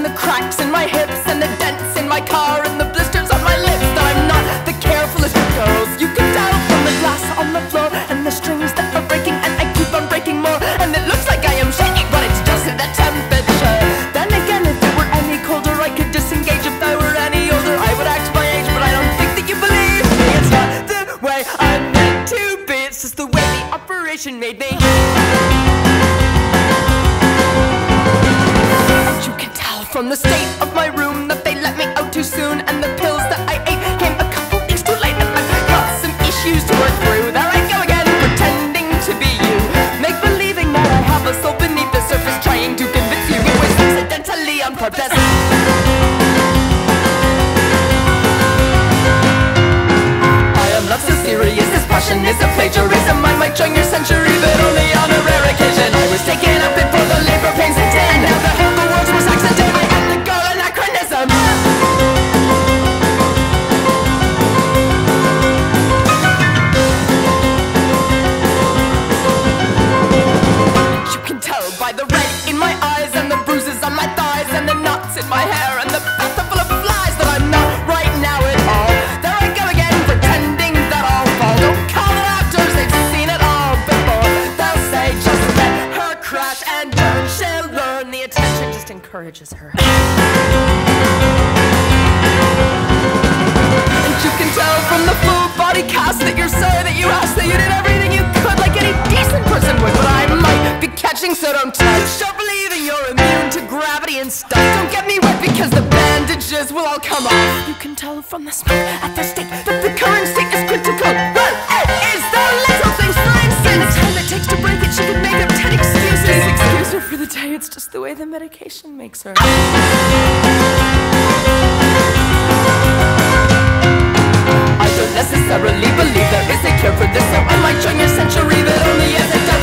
the cracks in my hips, and the dents in my car, and the blisters on my lips, that I'm not the carefulest of girls. You can tell from the glass on the floor, and the strings that are breaking, and I keep on breaking more, and it looks like I am shaking, but it's just the temperature. Then again, if it were any colder, I could disengage. If I were any older, I would act my age, but I don't think that you believe me. It's not the way I'm meant to be, it's just the way the operation made me. You can tell from the state of my room that they let me out too soon, and the pills that I ate came a couple weeks too late, and I've got some issues to work through. There I go again, pretending to be you, make believing that I have a soul beneath the surface, trying to convince you it was accidentally on purpose. I am not so serious, this passion is a plagiarism. I might join your century, but only on a rare occasion. I was taken up in for the labor pains and ten, now the hell the world's worst accident, I am the girl anachronism. You can tell by the red in my eyes, and the bruises on my thighs, and the knots in my hair, and the bathtub full of flies, that I'm not right now at all. There I go again, pretending that I'll fall. Don't call it actors, they've seen it all before. They'll say just let her crash and burn, she'll learn, the attention just encourages her. And you can tell from the full body cast that you're sorry that you asked, that you did everything you could like any decent person would, but I might be catching, so don't touch. Don't believe that you're immune to gravity and stuff. Don't get me wet because the bandages will all come off. You can tell from the smoke at the stake that the current state is critical. Well, it is the little things fine, and the time it takes to break it, she could make up 10 excuses. Excuse her for the day, it's just the way the medication makes her. I don't necessarily believe there is a cure for this, so I might join your century, but only as a